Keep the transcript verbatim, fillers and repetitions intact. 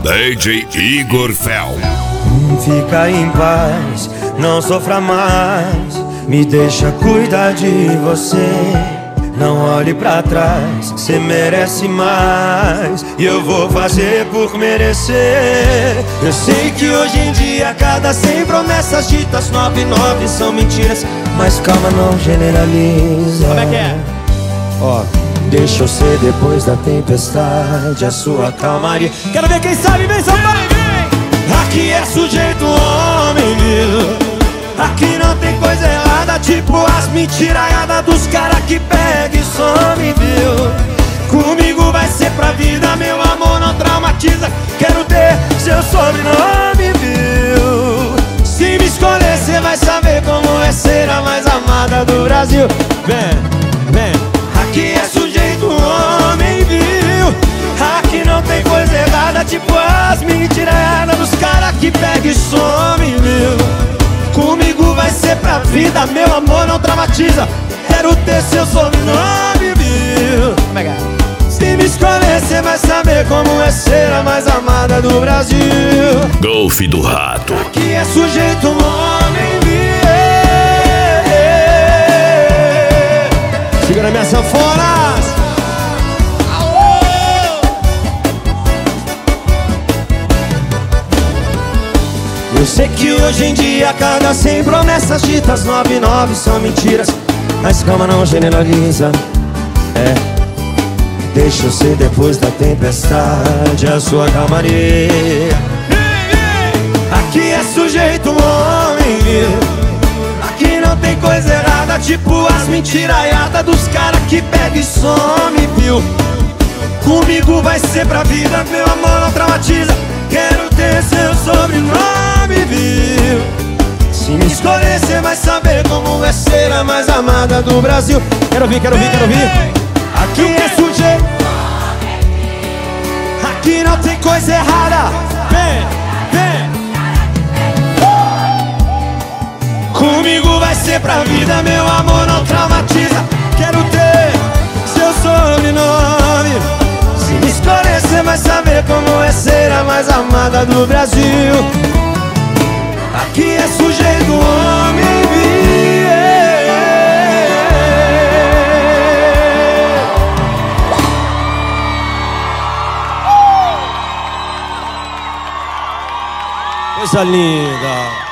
D J Igor Fel. Fica em paz, não sofra mais, me deixa cuidar de você. Não olhe pra trás, cê merece mais, e eu vou fazer por merecer. Eu sei que hoje em dia cada cem promessas ditas, nove nove são mentiras, mas calma, não generaliza. Como é que é? Ó, deixa eu ser depois da tempestade a sua calmaria. Quero ver quem sabe, vem São Paulo. Aqui é sujeito homem, viu? Aqui não tem coisa errada, tipo as mentiraiadas dos caras que pega e some, viu? Comigo vai ser pra vida, meu amor não traumatiza. Quero ter seu sobrenome, viu? Se me escolher, cê vai saber como é ser a mais amada do Brasil. Vem, vem. Aqui é sujeito homem, viu? Aqui não tem coisa errada, tipo as mentiraiadas dos caras que pega e some, viu? Comigo vai ser pra vida, meu amor não traumatiza. Quero ter seu sobrenome, viu? Como é que é? Se me escolher, cê vai saber como é ser a mais amada do Brasil. Golfe do Rato. Aqui é sujeito homem, viu? Segura minha sanfona. Eu sei que hoje em dia cada cem promessas ditas, nove nove são mentiras, mas calma, não generaliza. É, deixa eu ser depois da tempestade a sua calmaria. Aqui é sujeito homem, viu? Aqui não tem coisa errada, tipo as mentiraiadas dos caras que pega e some, viu? Comigo vai ser pra vida, meu amor não traumatiza. Quero ter seu sobrenome, viu? Se me escolher, cê vai saber como é ser a mais amada do Brasil. Quero ouvir, quero ouvir, quero ouvir. Aqui é sujeito, aqui não tem coisa errada. Vem, vem. Comigo vai ser pra vida, meu amor não traumatiza. Quero ter seu sobrenome. Se me escolher, cê vai saber como é ser a mais amada do Brasil. Aqui é sujeito homem, viu? Coisa linda.